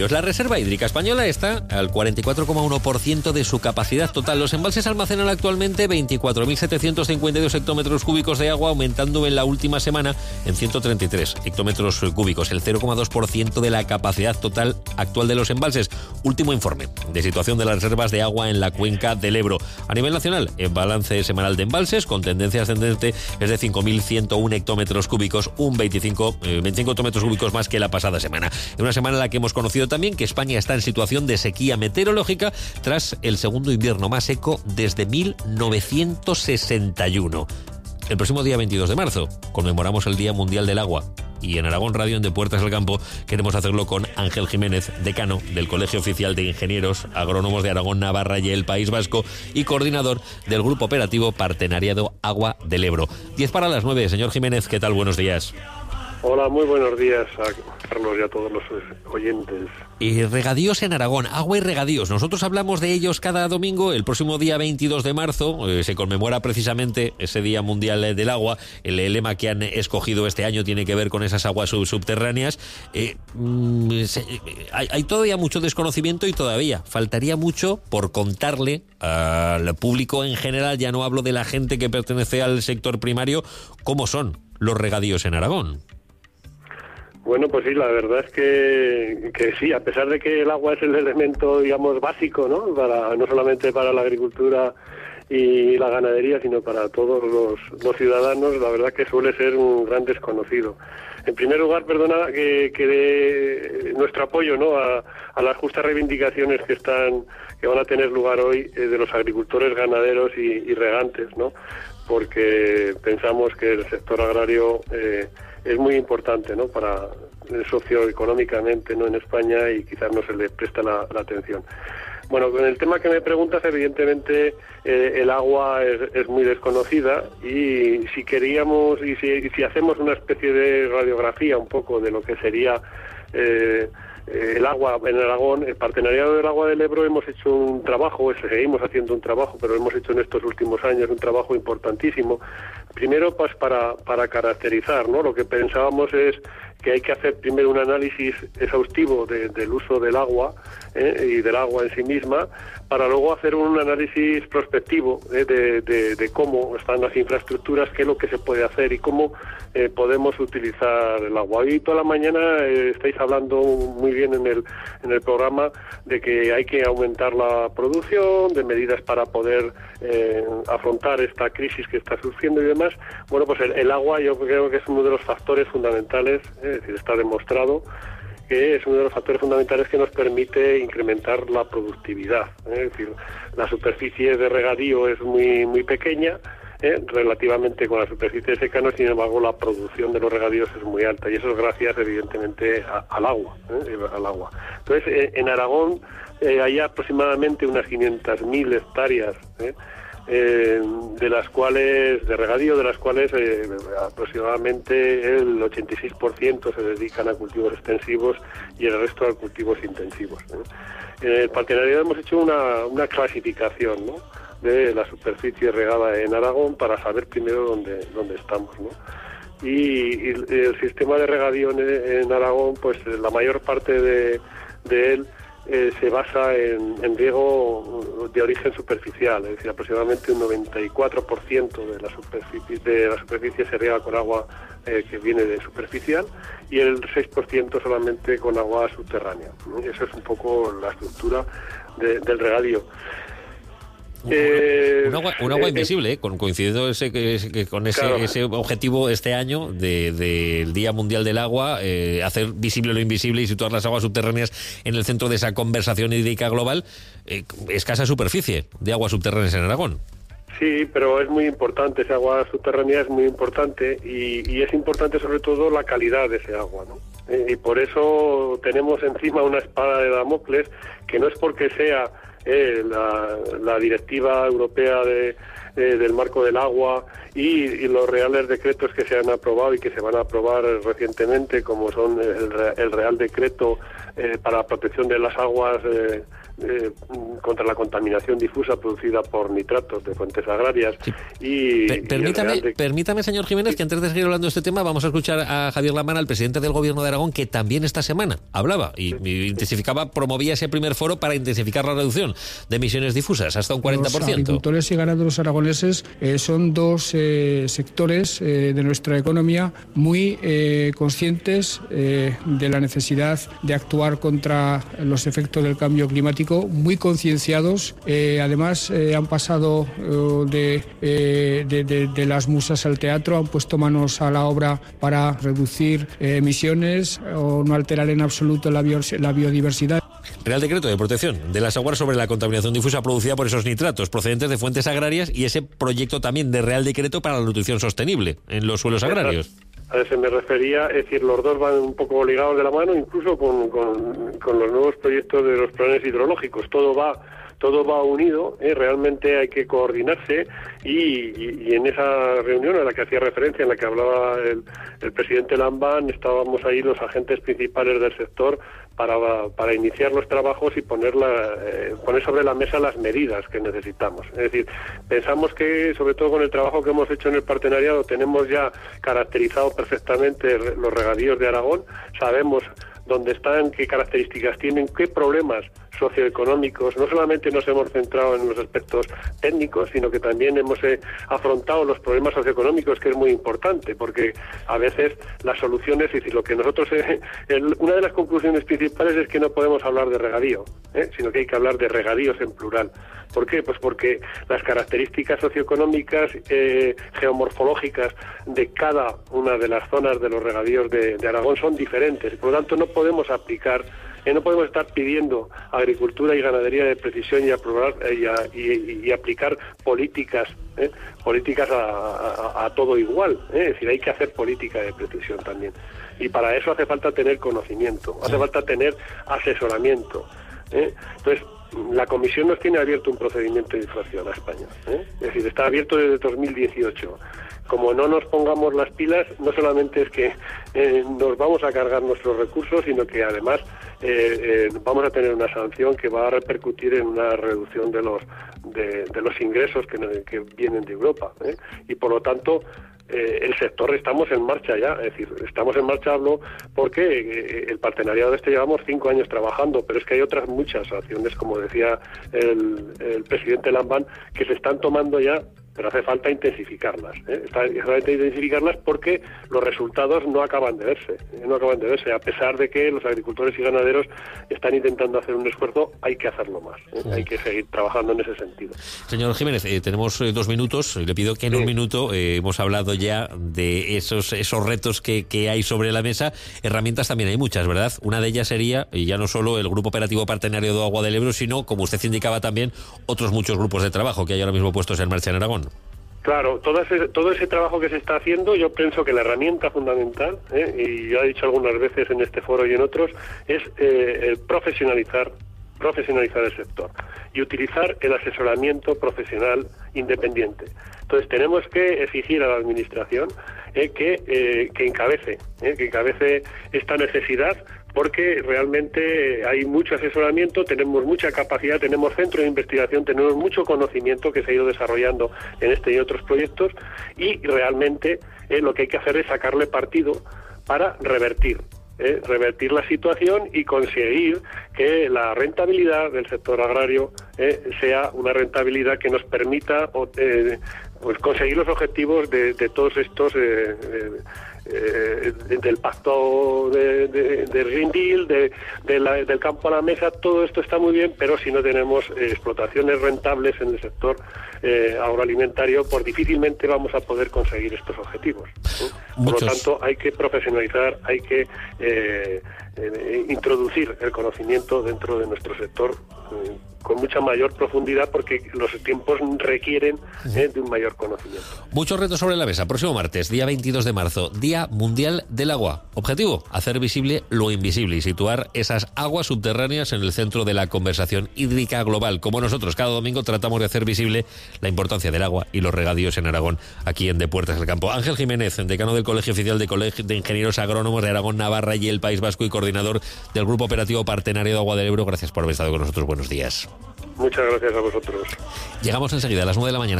La reserva hídrica española está al 44,1% de su capacidad total. Los embalses almacenan actualmente 24.752 hectómetros cúbicos de agua, aumentando en la última semana en 133 hectómetros cúbicos, el 0,2% de la capacidad total actual de los embalses. Último informe de situación de las reservas de agua en la cuenca del Ebro. A nivel nacional, el balance semanal de embalses con tendencia ascendente es de 5.101 hectómetros cúbicos, un 25 hectómetros cúbicos más que la pasada semana. En una semana en la que hemos conocido también que España está en situación de sequía meteorológica tras el segundo invierno más seco desde 1961. El próximo día 22 de marzo conmemoramos el Día Mundial del Agua y en Aragón Radio, en De Puertas al Campo, queremos hacerlo con Ángel Jiménez, decano del Colegio Oficial de Ingenieros Agrónomos de Aragón, Navarra y el País Vasco y coordinador del Grupo Operativo Partenariado Agua del Ebro. 10:50, señor Jiménez, ¿qué tal? Buenos días. Hola, muy buenos días a Carlos y a todos los oyentes. Regadíos en Aragón, agua y regadíos. Nosotros hablamos de ellos cada domingo. El próximo día 22 de marzo se conmemora precisamente ese Día Mundial del Agua. El lema que han escogido este año tiene que ver con esas aguas subterráneas. Hay todavía mucho desconocimiento y todavía faltaría mucho por contarle al público en general, ya no hablo de la gente que pertenece al sector primario, cómo son los regadíos en Aragón. Bueno, pues sí, la verdad es que sí, a pesar de que el agua es el elemento, digamos, básico, ¿no? No solamente para la agricultura y la ganadería, sino para todos los ciudadanos, la verdad que suele ser un gran desconocido. En primer lugar, perdona que dé nuestro apoyo, ¿no?, a las justas reivindicaciones que van a tener lugar hoy de los agricultores, ganaderos y regantes, ¿no? Porque pensamos que el sector agrario es muy importante, ¿no?, para socioeconómicamente, ¿no?, en España, y quizás no se le presta la atención. Bueno, con el tema que me preguntas, evidentemente el agua es muy desconocida, y si queríamos y si hacemos una especie de radiografía un poco de lo que sería el agua en Aragón, el Partenariado del Agua del Ebro, hemos hecho un trabajo, seguimos haciendo un trabajo, pero hemos hecho en estos últimos años un trabajo importantísimo. Primero, pues para caracterizar, ¿no? Lo que pensábamos es que hay que hacer primero un análisis exhaustivo del uso del agua y del agua en sí misma, para luego hacer un análisis prospectivo de cómo están las infraestructuras, qué es lo que se puede hacer y cómo podemos utilizar el agua. Hoy toda la mañana estáis hablando muy bien en el programa de que hay que aumentar la producción, de medidas para poder afrontar esta crisis que está surgiendo y demás. Bueno, pues el agua yo creo que es uno de los factores fundamentales, es decir, está demostrado que es uno de los factores fundamentales que nos permite incrementar la productividad. Es decir, la superficie de regadío es muy pequeña, relativamente con la superficie seca, sin embargo la producción de los regadíos es muy alta, y eso es gracias evidentemente al agua. Entonces, en Aragón hay aproximadamente unas 500.000 hectáreas de las cuales, de regadío, de las cuales aproximadamente el 86% se dedican a cultivos extensivos y el resto a cultivos intensivos. En el partenariado hemos hecho una clasificación, ¿no?, de la superficie regada en Aragón, para saber primero dónde estamos, ¿no? Y el sistema de regadío en Aragón, pues la mayor parte de él se basa en riego de origen superficial, es decir, aproximadamente un 94% de la superficie se riega con agua que viene de superficial, y el 6% solamente con agua subterránea. Esa es un poco la estructura del regadío. Un agua invisible, coincidiendo con ese objetivo este año del Día Mundial del Agua, hacer visible lo invisible y situar las aguas subterráneas en el centro de esa conversación hídrica global. Escasa superficie de aguas subterráneas en Aragón. Sí, pero es muy importante, esa agua subterránea es muy importante, y es importante sobre todo la calidad de ese agua, ¿no? Y por eso tenemos encima una espada de Damocles, que no es porque sea la directiva europea del marco del agua y los reales decretos que se han aprobado y que se van a aprobar recientemente, como son el Real Decreto para la protección de las aguas contra la contaminación difusa producida por nitratos de fuentes agrarias. Sí. Permítame, señor Jiménez, que antes de seguir hablando de este tema, vamos a escuchar a Javier Lambán, al presidente del Gobierno de Aragón, que también esta semana hablaba y promovía ese primer foro para intensificar la reducción de emisiones difusas hasta un 40%. Los agricultores y ganaderos aragoneses son dos sectores de nuestra economía muy conscientes de la necesidad de actuar contra los efectos del cambio climático, muy concienciados. Además, han pasado de las musas al teatro, han puesto manos a la obra para reducir emisiones o no alterar en absoluto la biodiversidad. Real Decreto de Protección de las Aguas sobre la contaminación difusa producida por esos nitratos procedentes de fuentes agrarias, y ese proyecto también de Real Decreto para la nutrición sostenible en los suelos agrarios. A eso me refería, es decir, los dos van un poco ligados de la mano, incluso con los nuevos proyectos de los planes hidrológicos. Todo va unido, realmente hay que coordinarse y en esa reunión a la que hacía referencia, en la que hablaba el presidente Lambán, estábamos ahí los agentes principales del sector para iniciar los trabajos y poner sobre la mesa las medidas que necesitamos. Es decir, pensamos que, sobre todo con el trabajo que hemos hecho en el partenariado, tenemos ya caracterizado perfectamente los regadíos de Aragón, sabemos dónde están, qué características tienen, qué problemas socioeconómicos. No solamente nos hemos centrado en los aspectos técnicos, sino que también hemos afrontado los problemas socioeconómicos, que es muy importante, porque a veces las soluciones, es decir, lo que nosotros, una de las conclusiones principales es que no podemos hablar de regadío, sino que hay que hablar de regadíos en plural. ¿Por qué? Pues porque las características socioeconómicas, geomorfológicas de cada una de las zonas de los regadíos de Aragón son diferentes. Por lo tanto, no podemos estar pidiendo agricultura y ganadería de precisión y aplicar políticas a todo igual. Es decir, hay que hacer política de precisión también. Y para eso hace falta tener conocimiento, hace falta tener asesoramiento. Entonces, la Comisión nos tiene abierto un procedimiento de infracción a España. Es decir, está abierto desde 2018. Como no nos pongamos las pilas, no solamente es que nos vamos a cargar nuestros recursos, sino que además vamos a tener una sanción que va a repercutir en una reducción de los ingresos que vienen de Europa. Y por lo tanto, el sector estamos en marcha ya, es decir, estamos en marcha, hablo porque el partenariado llevamos 5 años trabajando, pero es que hay otras muchas acciones, como decía el presidente Lambán, que se están tomando ya, pero hace falta intensificarlas. Hace falta intensificarlas porque los resultados no acaban de verse, a pesar de que los agricultores y ganaderos están intentando hacer un esfuerzo, hay que hacerlo más, hay que seguir trabajando en ese sentido. Señor Jiménez, tenemos 2 minutos, le pido que en un minuto, hemos hablado ya de esos retos que hay sobre la mesa. Herramientas también hay muchas, ¿verdad? Una de ellas sería, y ya no solo el Grupo Operativo Partenario de Agua del Ebro, sino, como usted indicaba también, otros muchos grupos de trabajo que hay ahora mismo puestos en marcha en Aragón. Claro, todo ese trabajo que se está haciendo, yo pienso que la herramienta fundamental, y yo he dicho algunas veces en este foro y en otros, es profesionalizar el sector y utilizar el asesoramiento profesional independiente. Entonces tenemos que exigir a la Administración que encabece esta necesidad, porque realmente hay mucho asesoramiento, tenemos mucha capacidad, tenemos centro de investigación, tenemos mucho conocimiento que se ha ido desarrollando en este y otros proyectos, y realmente lo que hay que hacer es sacarle partido para revertir la situación y conseguir que la rentabilidad del sector agrario sea una rentabilidad que nos permita pues conseguir los objetivos de todos estos del pacto de Green Deal, del campo a la mesa. Todo esto está muy bien, pero si no tenemos explotaciones rentables en el sector agroalimentario, pues difícilmente vamos a poder conseguir estos objetivos. Por lo tanto, hay que profesionalizar, hay que introducir el conocimiento dentro de nuestro sector con mucha mayor profundidad, porque los tiempos requieren de un mayor conocimiento. Muchos retos sobre la mesa. Próximo martes, día 22 de marzo, Día Mundial del Agua. Objetivo, hacer visible lo invisible y situar esas aguas subterráneas en el centro de la conversación hídrica global. Como nosotros, cada domingo tratamos de hacer visible la importancia del agua y los regadíos en Aragón, aquí en De Puertas del Campo. Ángel Jiménez, decano del Colegio Oficial de Ingenieros Agrónomos de Aragón, Navarra y el País Vasco, y coordinador del Grupo Operativo Partenario de Agua del Ebro. Gracias por haber estado con nosotros. Buenos días. Muchas gracias a vosotros. Llegamos enseguida a las 9 de la mañana.